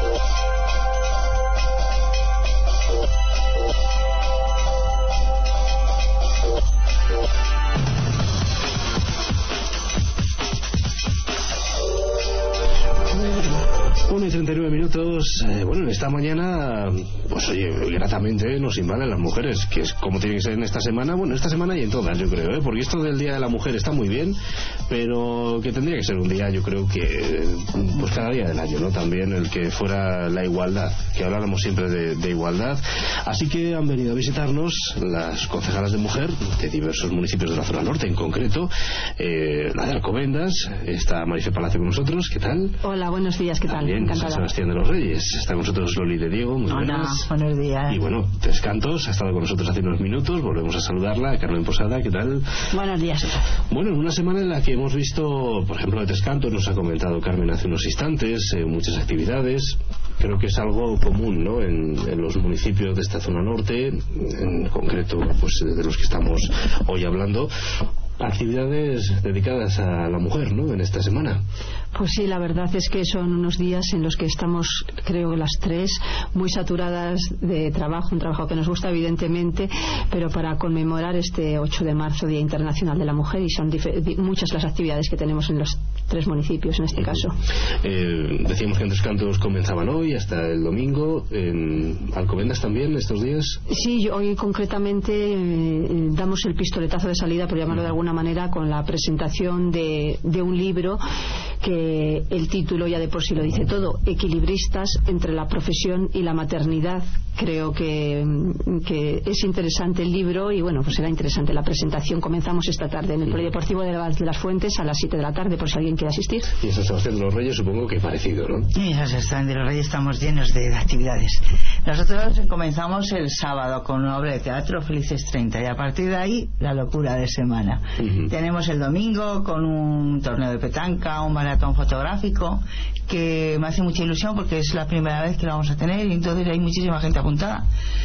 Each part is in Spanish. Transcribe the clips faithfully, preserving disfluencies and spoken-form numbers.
una y treinta y nueve minutos. Eh, bueno, esta mañana, pues oye, gratamente nos invaden las mujeres, que es como tiene que ser en esta semana. Bueno, esta semana y en todas, yo creo, ¿eh? Porque esto del Día de la Mujer está muy bien, pero que tendría que ser un día, yo creo que, pues cada día del año, ¿no? También el que fuera la igualdad, que habláramos siempre de, de igualdad. Así que han venido a visitarnos las concejalas de mujer de diversos municipios de la zona norte, en concreto, eh, la de Alcobendas. Está Marife Palacio con nosotros, ¿qué tal? Hola, buenos días, ¿qué tal? También San Sebastián de los Reyes. Está con nosotros Loli de Diego, muy buenas. Hola, buenos días. Y bueno, Tres Cantos ha estado con nosotros hace unos minutos, volvemos a saludarla. Carmen Posada, ¿qué tal? Buenos días. Bueno, en una semana en la que hemos visto, por ejemplo, de Tres Cantos, nos ha comentado Carmen hace unos instantes, eh, muchas actividades. Creo que es algo común, ¿no? En, en los municipios de esta zona norte, en concreto, pues de los que estamos hoy hablando, actividades dedicadas a la mujer, ¿no? En esta semana. Pues sí, la verdad es que son unos días en los que estamos, creo, las tres muy saturadas de trabajo, un trabajo que nos gusta evidentemente, pero para conmemorar este ocho de marzo, Día Internacional de la Mujer, y son muchas las actividades que tenemos en los tres municipios en este uh-huh. caso. Eh, decíamos que en Tres Cantos comenzaban hoy hasta el domingo, en Alcobendas también estos días. Sí, hoy concretamente eh, damos el pistoletazo de salida, por llamarlo uh-huh. de alguna manera, con la presentación de, de un libro que el título ya de por sí lo dice todo: Equilibristas entre la profesión y la maternidad. Creo que, que es interesante el libro y bueno, pues será interesante la presentación. Comenzamos esta tarde en el Polideportivo de las Fuentes a las siete de la tarde, por si alguien quiere asistir. Y en San Sebastián de los Reyes supongo que parecido, ¿no? Y en San Sebastián de los Reyes estamos llenos de actividades. Nosotros comenzamos el sábado con una obra de teatro, Felices treinta, y a partir de ahí la locura de semana. Uh-huh. Tenemos el domingo con un torneo de petanca, un maratón fotográfico, que me hace mucha ilusión porque es la primera vez que lo vamos a tener y entonces hay muchísima gente apuntada.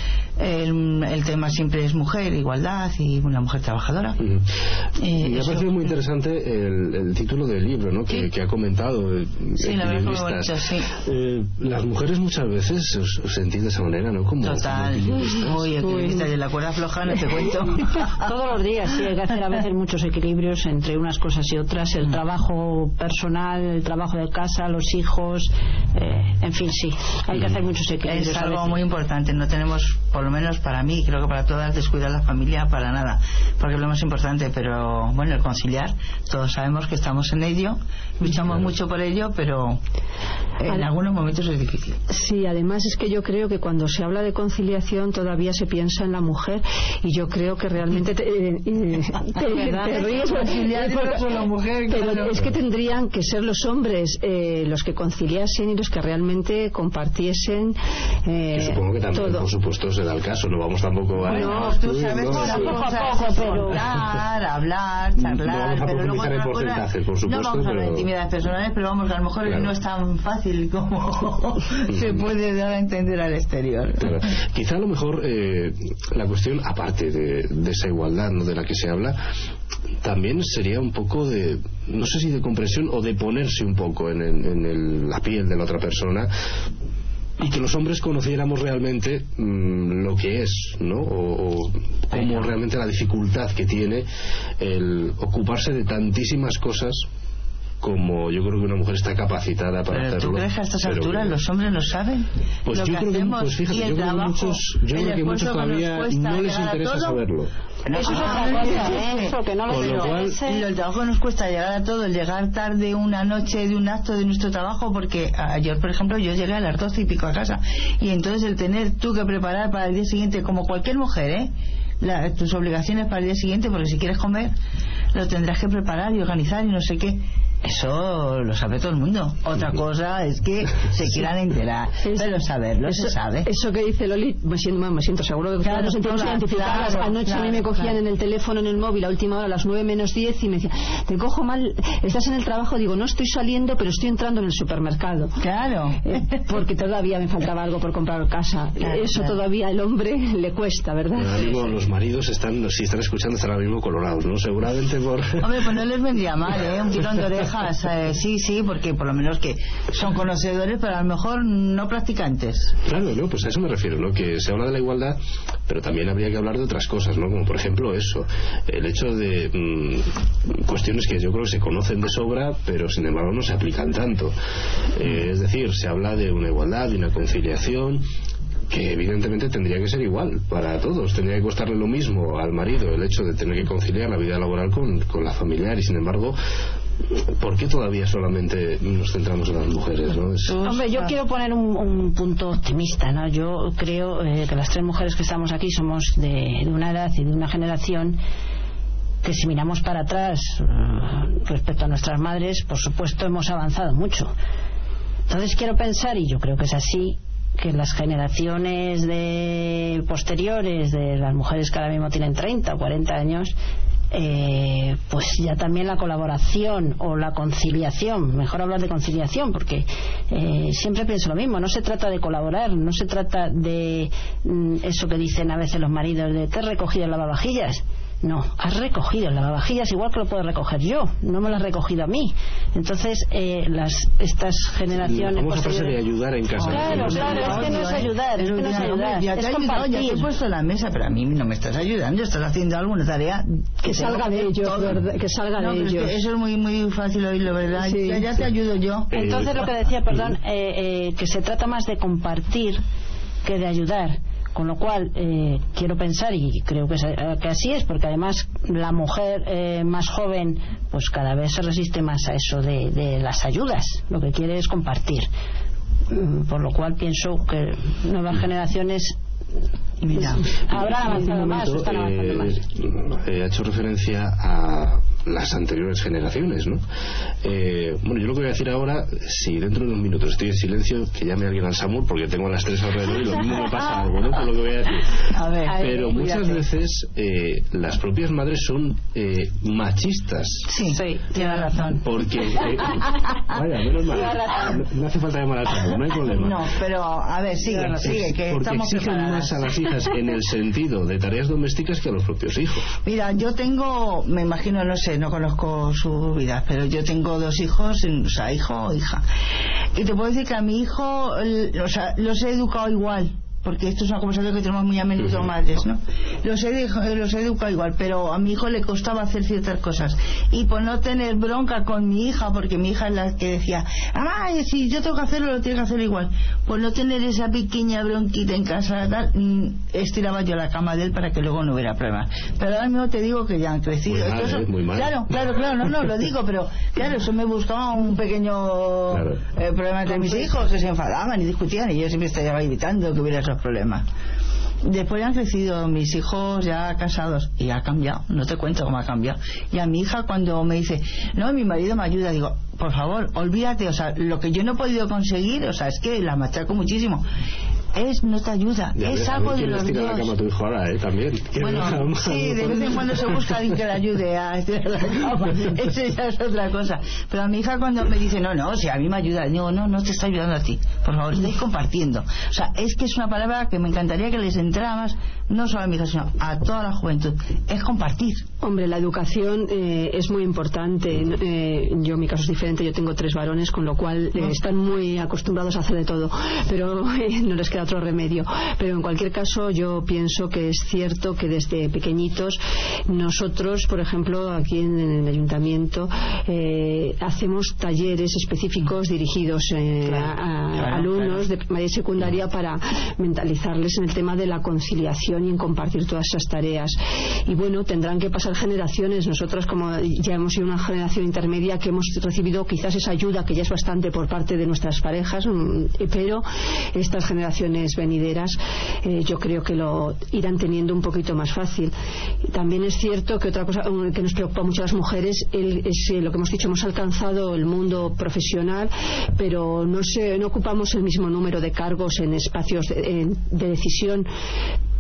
El, el tema siempre es mujer, igualdad y una mujer trabajadora. Uh-huh. eh, me ha parecido muy interesante el, el título del libro, ¿no? que, ¿Sí? que ha comentado. Eh, sí, la verdad es bonito, sí. Eh, las mujeres muchas veces os, os sentís de esa manera, ¿no? Como, Total. como Uy, equilibristas de la cuerda floja, no te cuento. Todos los días, sí, hay que hacer a veces muchos equilibrios entre unas cosas y otras. El trabajo personal, el trabajo de casa, los hijos, eh, en fin, sí, hay que hacer muchos equilibrios. Es algo muy importante. No tenemos, por lo menos para mí, creo que para todas, descuidar la familia para nada, porque es lo más importante. Pero bueno, el conciliar, todos sabemos que estamos en ello, luchamos claro. mucho por ello, pero en algunos momentos es difícil. Sí, además es que yo creo que cuando se habla de conciliación todavía se piensa en la mujer, y yo creo que realmente te, eh, eh, te, te ríes conciliar con la mujer, pero claro. Es que tendrían que ser los hombres eh, los que conciliasen y los que realmente compartiesen eh, yo supongo que también, todo. Por supuesto, se da el caso, no vamos tampoco a... Bueno, tú sabes, ¿no? Poco a poco, pero hablar, hablar, charlar, no vamos a pero luego en porcentajes, por supuesto, no vamos a hablar de pero... intimidades personales, pero vamos, que a lo mejor claro. no es tan fácil como se puede dar a entender al exterior. Claro. Quizá a lo mejor eh, la cuestión, aparte de, de esa igualdad, ¿no?, de la que se habla, también sería un poco de, no sé si de comprensión o de ponerse un poco en, en, en el, la piel de la otra persona, y que los hombres conociéramos realmente mmm, lo que es, ¿no? O, o como realmente la dificultad que tiene el ocuparse de tantísimas cosas como yo creo que una mujer está capacitada para pero hacerlo. ¿Tú crees que a estas pero alturas que... los hombres lo saben? Pues lo yo que creo hacemos que, pues fíjate, y el yo creo trabajo, que muchos, yo creo que muchos todavía no les interesa saberlo. Eso es otra cosa, ¿eh? Eso, que no lo lo cual, el trabajo nos cuesta llegar a todo, el llegar tarde una noche de un acto de nuestro trabajo, porque ayer, por ejemplo, yo llegué a las doce y pico a casa, y entonces el tener tú que preparar para el día siguiente, como cualquier mujer, ¿eh? La, tus obligaciones para el día siguiente, porque si quieres comer lo tendrás que preparar y organizar y no sé qué. Eso lo sabe todo el mundo. Otra cosa es que se quieran enterar, es, pero saberlo eso, se sabe. Eso que dice Loli, me siento, me siento seguro de que claro, nos sentimos claro, identificadas. claro, Anoche claro, a mí me cogían claro. en el teléfono, en el móvil, a última hora, a las nueve menos diez, y me decían, te cojo mal, estás en el trabajo. Digo, no estoy saliendo, pero estoy entrando en el supermercado. Claro. Eh, porque todavía me faltaba algo por comprar casa. Claro, eso claro. todavía al hombre le cuesta, ¿verdad? Bueno, digo, los maridos están, si están escuchando, están ahora mismo colorados, ¿no? Seguramente por... Hombre, pues no les vendría mal, ¿eh? Un tirón de orejas hijas, eh, sí, sí, porque por lo menos que son conocedores, pero a lo mejor no practicantes. Claro, no, pues a eso me refiero, ¿no? Que se habla de la igualdad, pero también habría que hablar de otras cosas, ¿no? Como por ejemplo eso, el hecho de mmm, cuestiones que yo creo que se conocen de sobra, pero sin embargo no se aplican tanto. Eh, es decir, se habla de una igualdad, de una conciliación, que evidentemente tendría que ser igual para todos. Tendría que costarle lo mismo al marido el hecho de tener que conciliar la vida laboral con, con la familiar, y sin embargo, ¿por qué todavía solamente nos centramos en las mujeres, ¿no? Es... Hombre, yo quiero poner un, un punto optimista, ¿no? Yo creo eh, que las tres mujeres que estamos aquí somos de, de una edad y de una generación que, si miramos para atrás uh, respecto a nuestras madres, por supuesto hemos avanzado mucho. Entonces quiero pensar, y yo creo que es así, que las generaciones de posteriores de las mujeres que ahora mismo tienen treinta o cuarenta años, eh, pues ya también la colaboración o la conciliación, mejor hablar de conciliación, porque eh, siempre pienso lo mismo, no se trata de colaborar, no se trata de mm, eso que dicen a veces los maridos de te he recogido el lavavajillas. No, has recogido el lavavajillas igual que lo puedo recoger yo, no me lo has recogido a mí. Entonces, eh, las estas generaciones... Vamos a pasar de ayudar en casa. Claro, claro, es que no es ayudar, es que no es ayudar. Ya te he ayudado, ya te he puesto la mesa, pero a mí no me estás ayudando, estás haciendo alguna tarea que salga de ellos, ¿verdad? Que salga de ellos. Eso es muy muy fácil oírlo, ¿verdad? Sí, ya, ya sí. te ayudo yo. Entonces, lo que decía, perdón, eh, eh, que se trata más de compartir que de ayudar. Con lo cual, eh, quiero pensar, y creo que, que así es, porque además la mujer eh, más joven, pues cada vez se resiste más a eso de, de las ayudas. Lo que quiere es compartir. Por lo cual pienso que nuevas generaciones Mira, habrán avanzado más, o están avanzando más. Eh, ha hecho referencia a las anteriores generaciones, ¿no? Eh, bueno, yo lo que voy a decir ahora, si dentro de unos minutos estoy en silencio, que llame alguien al SAMUR, porque tengo a las tres alrededor y lo mismo me pasa algo, ¿no? Por lo que voy a decir. A ver, pero muchas cuídate. veces eh, las propias madres son eh, machistas. Sí, Sí, tienes razón. Porque eh, vaya, menos mal, no, no hace falta llamar al SAMUR, no hay problema. No, pero a ver, sigue, Es sigue, que porque estamos exigen preparadas. más a las hijas en el sentido de tareas domésticas que a los propios hijos. Mira, yo tengo, me imagino, no sé, no conozco su vida, pero yo tengo dos hijos, o sea, hijo o hija. Y te puedo decir que a mi hijo, el- o sea, los he educado igual. Porque esto es una conversación que tenemos muy a menudo madres, ¿no? Los he, de- los he educado igual, pero a mi hijo le costaba hacer ciertas cosas. Y por no tener bronca con mi hija, porque mi hija es la que decía, mamá, si yo tengo que hacerlo, lo tiene que hacer igual. Por no tener esa pequeña bronquita en casa, tal, mm, estiraba yo la cama de él para que luego no hubiera problemas. Pero ahora mismo te digo que ya han crecido. Muy mal, Eso- ¿eh? Muy mal. Claro, claro, claro, no, no, lo digo, pero claro, eso me buscaba un pequeño Claro. eh, problema entre mis hijos, que se enfadaban y discutían, y yo siempre estaba evitando que hubiera esos problemas. Después han crecido mis hijos ya casados y ha cambiado, no te cuento cómo ha cambiado. Y a mi hija cuando me dice, no, mi marido me ayuda, digo, por favor, olvídate, o sea, lo que yo no he podido conseguir, o sea, es que la machaco muchísimo. Es, no te ayuda, Ya es ves, a algo ver de quién los les tira la dos. cama a tu hijo ahora, ¿eh? También. Que Bueno, no- sí, de vez en cuando se busca alguien que le ayude a estirar la cama. Eso ya es otra cosa. Pero a mi hija cuando me dice, no, no, si a mí me ayuda, digo, no, no te está ayudando a ti. Por favor, estáis compartiendo. O sea, es que es una palabra que me encantaría que les entrara más, no solo a mi hija, sino a toda la juventud. Es compartir. Hombre, la educación eh, es muy importante. Eh, yo, en mi caso es diferente, yo tengo tres varones, con lo cual eh, están muy acostumbrados a hacer de todo, pero eh, no les queda otro remedio. Pero en cualquier caso, yo pienso que es cierto que desde pequeñitos, nosotros, por ejemplo, aquí en, en el ayuntamiento, eh, hacemos talleres específicos dirigidos eh, a, a claro, alumnos de primaria y secundaria para mentalizarles en el tema de la conciliación y en compartir todas esas tareas. Y bueno, tendrán que pasar generaciones. Nosotros, como ya hemos sido una generación intermedia, que hemos recibido quizás esa ayuda, que ya es bastante por parte de nuestras parejas, pero estas generaciones venideras eh, yo creo que lo irán teniendo un poquito más fácil. También es cierto que otra cosa que nos preocupa mucho a las mujeres el, es eh, lo que hemos dicho, hemos alcanzado el mundo profesional, pero no, se, no ocupamos el mismo número de cargos en espacios de, en, de decisión.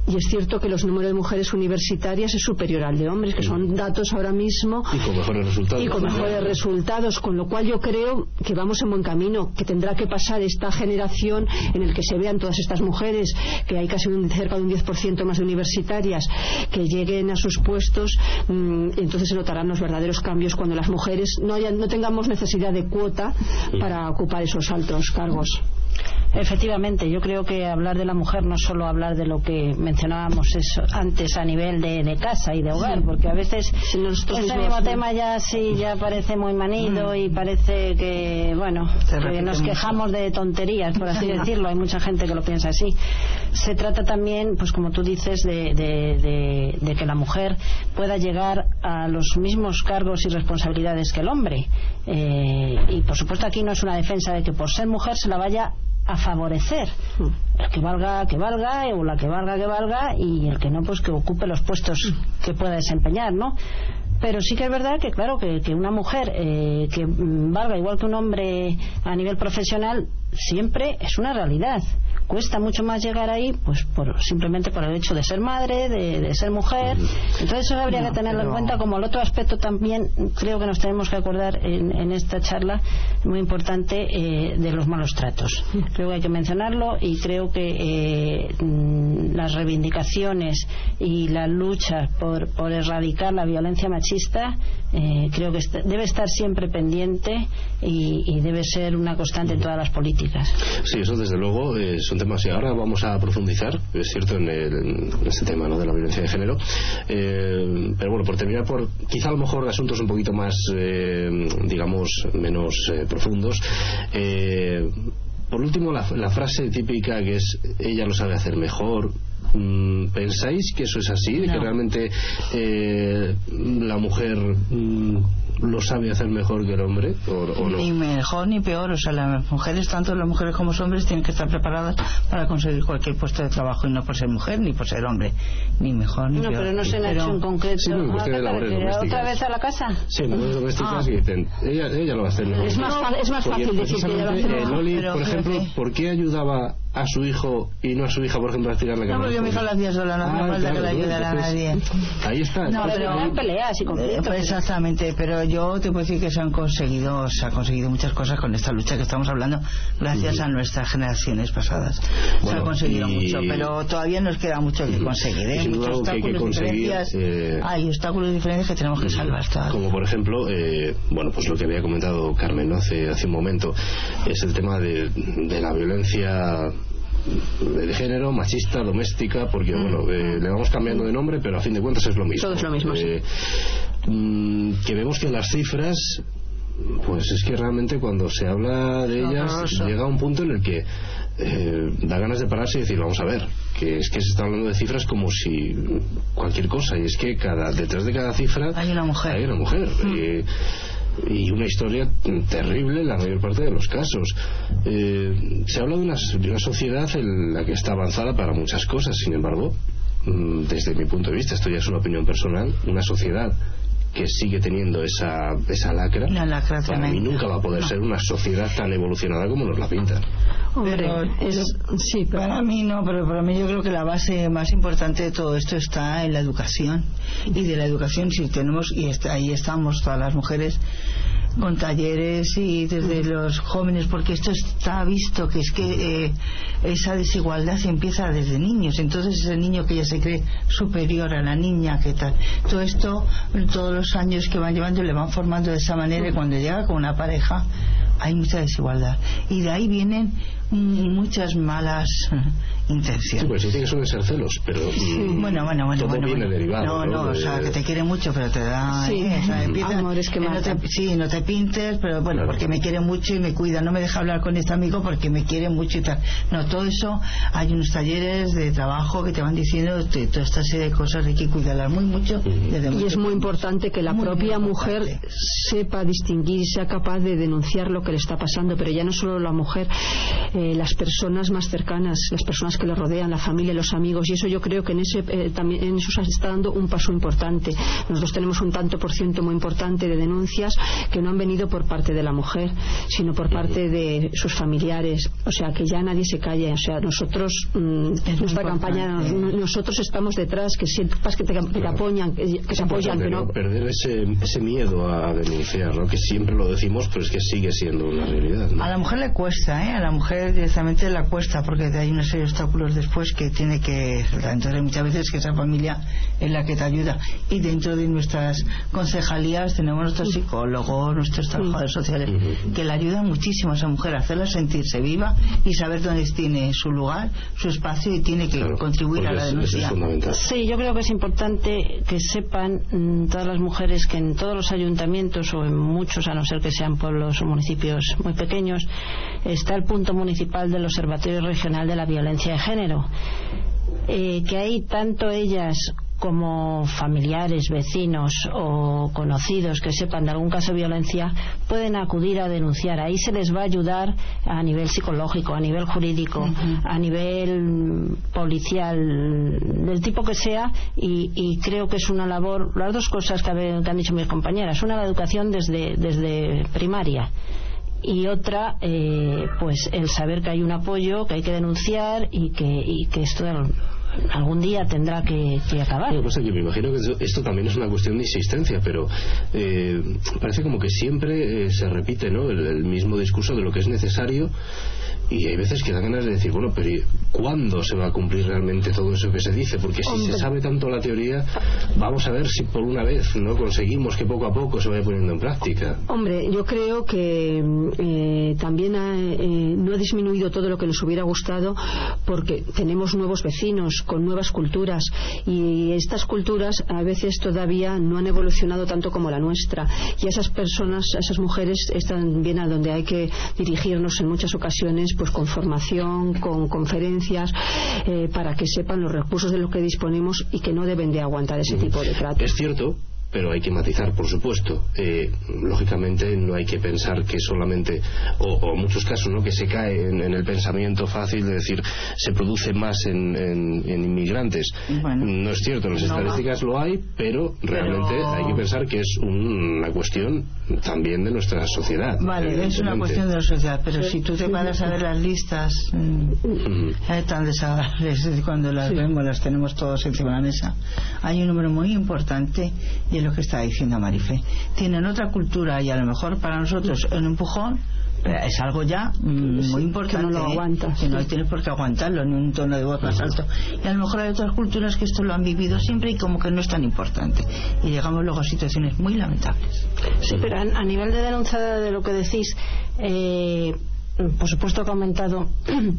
y es cierto que los números de mujeres universitarias es superior al de hombres, que son datos ahora mismo y con mejores resultados y con mejores resultados, con lo cual yo creo que vamos en buen camino, que tendrá que pasar esta generación en el que se vean todas estas mujeres, que hay casi un, cerca de un diez por ciento más de universitarias, que lleguen a sus puestos, mmm, y entonces se notarán los verdaderos cambios cuando las mujeres no, hayan, no tengamos necesidad de cuota para ocupar esos altos cargos. Efectivamente, yo creo que hablar de la mujer no es solo hablar de lo que mencionábamos eso, antes a nivel de, de casa y de hogar, porque a veces sí, este mismo tema ya sí ya parece muy manido y parece que, bueno, que nos quejamos de tonterías, por así decirlo. Hay mucha gente que lo piensa así. Se trata también, pues como tú dices, de, de, de, de que la mujer pueda llegar a los mismos cargos y responsabilidades que el hombre. Eh, y por supuesto aquí no es una defensa de que por ser mujer se la vaya a favorecer. El que valga, que valga, o la que valga, que valga, y el que no, pues que ocupe los puestos que pueda desempeñar, ¿no? Pero sí que es verdad que, claro, que, que una mujer eh, que valga igual que un hombre a nivel profesional siempre es una realidad. Cuesta mucho más llegar ahí, pues por, simplemente por el hecho de ser madre, de, de ser mujer. Entonces eso habría no, que tenerlo pero... en cuenta. Como el otro aspecto también creo que nos tenemos que acordar en, en esta charla muy importante eh, de los malos tratos. Creo que hay que mencionarlo, y creo que eh, las reivindicaciones y la lucha por, por erradicar la violencia machista eh, creo que est- debe estar siempre pendiente y, y debe ser una constante en todas las políticas. Sí, eso desde luego eh, son temas que ahora vamos a profundizar, es cierto, en, el, en este tema, ¿no?, de la violencia de género. Eh, pero bueno, por terminar por quizá a lo mejor asuntos un poquito más eh, digamos menos eh, profundos. Eh, por último, la, la frase típica que es: ella lo sabe hacer mejor. ¿Pensáis que eso es así? ¿De no. que realmente eh, la mujer mm, lo sabe hacer mejor que el hombre? ¿O, o no? Ni mejor ni peor. O sea, las mujeres, tanto las mujeres como los hombres, tienen que estar preparadas para conseguir cualquier puesto de trabajo, y no por ser mujer ni por ser hombre. Ni mejor ni no, peor. No, pero no se le ha hecho en concreto. Sí, no, cuestión de labores domésticas. ¿Otra vez a la casa? Sí, labores domésticas ah. que dicen, ella, ella lo va a hacer mejor. Es más, fa- es más fácil decir que ella lo hace mejor. Eh, Loli, pero, por ejemplo, jefe. ¿por qué ayudaba a su hijo y no a su hija, por ejemplo, a tirar la cama? No, porque mi hija lo hacía sola, no hace ah, falta claro, que la ayudara a nadie. Ahí está. No, pero eran peleas y conflictos. Pues exactamente, pero yo te puedo decir que se han conseguido, se han conseguido muchas cosas con esta lucha que estamos hablando, gracias uh-huh. a nuestras generaciones pasadas. Bueno, se ha conseguido y... mucho, pero todavía nos queda mucho que conseguir, ¿eh? Muchos obstáculos, diferencias. Eh... Hay obstáculos y diferencias que tenemos que salvar todavía. Como por ejemplo, eh, bueno, pues lo que había comentado Carmen, ¿no?, hace, hace un momento, es el tema de, de la violencia de género, machista, doméstica, porque mm. bueno, eh, le vamos cambiando de nombre, pero a fin de cuentas es lo mismo. Todo es lo mismo, eh, sí. mm, que vemos que las cifras, pues es que realmente cuando se habla de ellas no, llega a un punto en el que eh, da ganas de pararse y decir, vamos a ver, que es que se está hablando de cifras como si cualquier cosa, y es que cada detrás de cada cifra hay una mujer, hay una mujer mm. eh, y una historia terrible en la mayor parte de los casos. Eh, se habla de una, de una sociedad en la que está avanzada para muchas cosas, sin embargo, desde mi punto de vista, esto ya es una opinión personal, una sociedad que sigue teniendo esa, esa lacra, la lacra para mí nunca va a poder no. ser una sociedad tan evolucionada como nos la pintan. Pero es, sí, pero para mí no, pero para mí yo creo que la base más importante de todo esto está en la educación, y de la educación si tenemos, y está, ahí estamos todas las mujeres con talleres y desde los jóvenes, porque esto está visto que es que eh, esa desigualdad empieza desde niños, entonces ese niño que ya se cree superior a la niña, que tal, todo esto todos los años que van llevando le van formando de esa manera, y cuando llega con una pareja hay mucha desigualdad, y de ahí vienen muchas malas intenciones. Sí, pues sí que suelen ser celos, pero sí. bueno, bueno, bueno, todo bueno, viene bueno. derivado. No, no, ¿no? o sea, que te quiere mucho, pero te da. Sí, ¿eh? O sea, empieza, amores que no te, sí, no te pintes, pero bueno, claro, porque me quiere mucho y me cuida, no me deja hablar con este amigo porque me quiere mucho y tal. No, todo eso, hay unos talleres de trabajo que te van diciendo de toda esta serie de cosas, hay que cuidarlas muy mucho. Y es muy importante que la propia mujer sepa distinguir y sea capaz de denunciar lo que que le está pasando, pero ya no solo la mujer, eh, las personas más cercanas, las personas que le rodean, la familia, los amigos, y eso yo creo que en ese eh, también en eso se está dando un paso importante. Nosotros tenemos un tanto por ciento muy importante de denuncias que no han venido por parte de la mujer, sino por parte de sus familiares, o sea que ya nadie se calla, o sea nosotros mmm, nuestra campaña, nosotros estamos detrás, que sepas que te, que te apoyan, que, que te apoyan, que no perder ese, ese miedo a denunciar, ¿no? Que siempre lo decimos, pero es que sigue siendo una realidad, ¿no? A la mujer le cuesta, ¿eh? A la mujer directamente le cuesta, porque hay una serie de obstáculos después que tiene que, entonces muchas veces que esa familia es la que te ayuda, y dentro de nuestras concejalías tenemos nuestros psicólogos, nuestros trabajadores sociales, uh-huh. que le ayudan muchísimo a esa mujer a hacerla sentirse viva y saber dónde tiene su lugar, su espacio, y tiene que claro, contribuir a la denuncia. Es sí, yo creo que es importante que sepan mmm, todas las mujeres que en todos los ayuntamientos, o en muchos, a no ser que sean pueblos o municipios muy pequeños, está el punto municipal del Observatorio Regional de la Violencia de Género, eh, que ahí tanto ellas como familiares, vecinos o conocidos que sepan de algún caso de violencia pueden acudir a denunciar. Ahí se les va a ayudar a nivel psicológico, a nivel jurídico, uh-huh. a nivel policial, del tipo que sea, y, y creo que es una labor, las dos cosas que, que han dicho mis compañeras, una la educación desde, desde primaria, y otra eh, pues el saber que hay un apoyo, que hay que denunciar, y que, y que esto algún día tendrá que, que acabar. Lo que pasa es que me imagino que esto, esto también es una cuestión de insistencia, pero eh, parece como que siempre eh, se repite, ¿no? el, el mismo discurso de lo que es necesario, y hay veces que da ganas de decir, bueno, pero ¿cuándo se va a cumplir realmente todo eso que se dice? Porque si Hombre. se sabe tanto la teoría, vamos a ver si por una vez no conseguimos que poco a poco se vaya poniendo en práctica. Hombre, yo creo que eh, también ha, eh, no ha disminuido todo lo que nos hubiera gustado, porque tenemos nuevos vecinos con nuevas culturas, y estas culturas a veces todavía no han evolucionado tanto como la nuestra, y esas personas, esas mujeres están bien a donde hay que dirigirnos en muchas ocasiones, pues con formación, con conferencias, eh, para que sepan los recursos de los que disponemos y que no deben de aguantar ese tipo de trato. Es cierto, pero hay que matizar, por supuesto. Eh, lógicamente no hay que pensar que solamente, o, o en muchos casos, ¿no?, que se cae en, en el pensamiento fácil de decir se produce más en, en, en inmigrantes. Bueno, no es cierto, en las no estadísticas va. lo hay, pero realmente pero... hay que pensar que es un, una cuestión también de nuestra sociedad. Vale, es una cuestión de la sociedad, pero si tú te paras a ver las listas uh-huh. eh, tan desagradables, cuando las sí. vemos, las tenemos todos encima de la mesa, hay un número muy importante, y es lo que está diciendo Marife. Tienen otra cultura, y a lo mejor para nosotros un empujón es algo ya mmm, muy importante, que no lo aguanta, que no tienes por qué aguantarlo en un tono de voz más alto, y a lo mejor hay otras culturas que esto lo han vivido siempre y como que no es tan importante, y llegamos luego a situaciones muy lamentables. Sí, pero a, a nivel de denuncia de lo que decís, eh, por supuesto que ha aumentado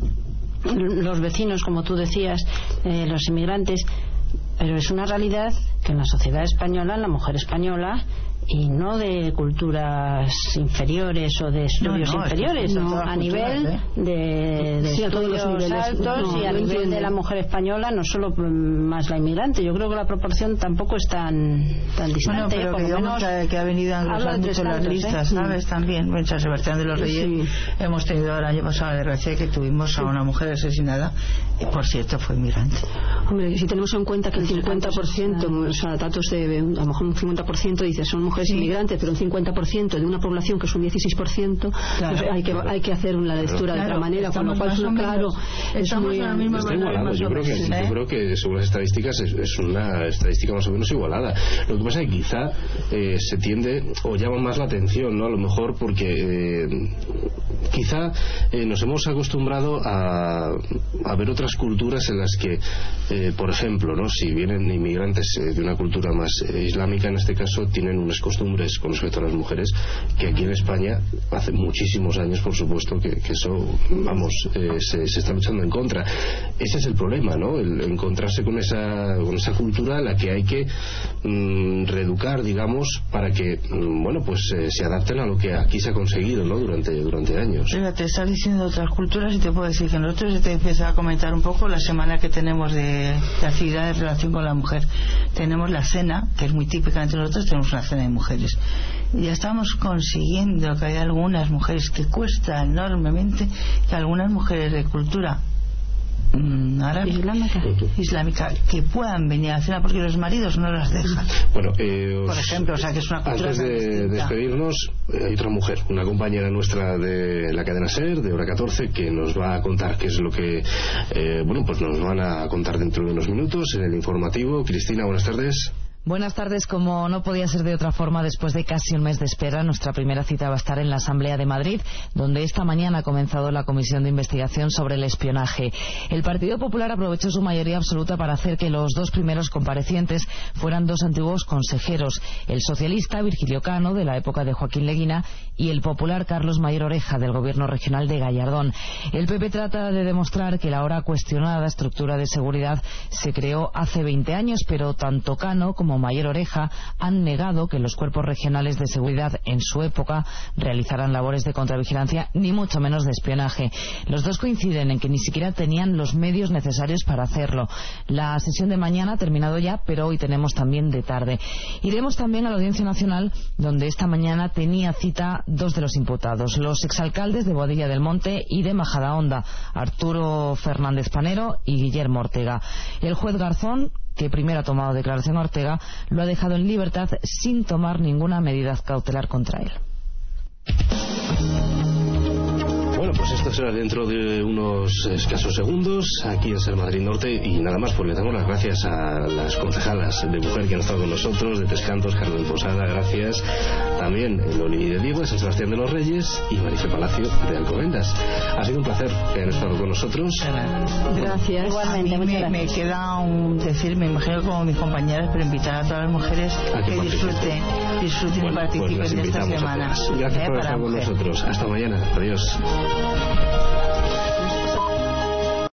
los vecinos, como tú decías, eh, los inmigrantes, pero es una realidad que en la sociedad española, la mujer española, y no de culturas inferiores o de estudios no, no, inferiores, no, a culturas, nivel ¿eh? de, de sí, estudios altos no, y a nivel entiende. de la mujer española, no solo más la inmigrante. Yo creo que la proporción tampoco es tan tan distante. Bueno, pero por que, lo menos, que, que ha venido a engrosar mucho las listas, ¿eh? ¿Sabes? También en San Sebastián de los Reyes sí. hemos tenido el año pasado la desgracia que tuvimos sí. a una mujer asesinada, y por cierto fue inmigrante. Hombre, si tenemos en cuenta que el cincuenta por ciento, o sea, datos de, a lo mejor un cincuenta por ciento dice son mujeres sí. inmigrantes, pero un cincuenta por ciento de una población que es un dieciséis por ciento, claro, pues hay que hay que hacer una lectura claro, de otra manera, con lo cual es claro, es muy está igualado. Yo creo que ¿eh? yo creo que según las estadísticas es, es una estadística más o menos igualada. Lo que pasa es que quizá eh, se tiende o llama más la atención, ¿no? A lo mejor porque eh, quizá eh, nos hemos acostumbrado a, a ver otras culturas en las que eh, por ejemplo, ¿no?, si vienen inmigrantes eh, de una cultura más eh, islámica, en este caso, tienen unas costumbres con respecto a las mujeres que aquí en España hace muchísimos años, por supuesto, que, que eso, vamos, eh, se, se está luchando en contra. Ese es el problema, ¿no?, el encontrarse con esa con esa cultura a la que hay que mmm, reeducar, digamos, para que, mmm, bueno, pues eh, se adapten a lo que aquí se ha conseguido, ¿no?, durante durante años. menos. Fíjate, estás diciendo otras culturas y te puedo decir que nosotros, te empiezo a comentar un poco la semana que tenemos de, de actividad en relación con la mujer. Tenemos la cena, que es muy típica entre nosotros, tenemos una cena de mujeres. Y ya estamos consiguiendo que hay algunas mujeres, que cuesta enormemente, que algunas mujeres de cultura árabe, islámica. islámica que puedan venir a la cena porque los maridos no las dejan. Bueno, eh, os, por ejemplo, o sea que es una cultura. Antes de despedirnos, eh, hay otra mujer, una compañera nuestra de la cadena SER, de Hora catorce, que nos va a contar qué es lo que eh, bueno, pues nos van a contar dentro de unos minutos en el informativo. Cristina, buenas tardes. Buenas tardes. Como no podía ser de otra forma, después de casi un mes de espera, nuestra primera cita va a estar en la Asamblea de Madrid, donde esta mañana ha comenzado la comisión de investigación sobre el espionaje. El Partido Popular aprovechó su mayoría absoluta para hacer que los dos primeros comparecientes fueran dos antiguos consejeros, el socialista Virgilio Cano, de la época de Joaquín Leguina, y el popular Carlos Mayor Oreja, del gobierno regional de Gallardón. El P P trata de demostrar que la ahora cuestionada estructura de seguridad se creó hace veinte años, pero tanto Cano como Mayor Oreja han negado que los cuerpos regionales de seguridad en su época realizaran labores de contravigilancia, ni mucho menos de espionaje. Los dos coinciden en que ni siquiera tenían los medios necesarios para hacerlo. La sesión de mañana ha terminado ya, pero hoy tenemos también de tarde. Iremos también a la Audiencia Nacional, donde esta mañana tenía cita dos de los imputados, los exalcaldes de Boadilla del Monte y de Majadahonda, Arturo Fernández Panero y Guillermo Ortega. El juez Garzón, que primero ha tomado declaración a Ortega, lo ha dejado en libertad sin tomar ninguna medida cautelar contra él. Bueno, pues esto será dentro de unos escasos segundos aquí en Ser Madrid Norte, y nada más, porque damos las gracias a las concejalas de mujer que han estado con nosotros, de Pescantos, Carmen Posada, gracias. También Loli de Diego, de San Sebastián de los Reyes, y Marife Palacio de Alcobendas. Ha sido un placer que hayan estado con nosotros. Gracias. Igualmente, a mí me, me queda un decir, me imagino como mis compañeras, pero invitar a todas las mujeres a que, que disfruten, disfruten bueno, y participen pues de esta semana. Gracias eh, por estar con nosotros. Hasta mañana. Adiós.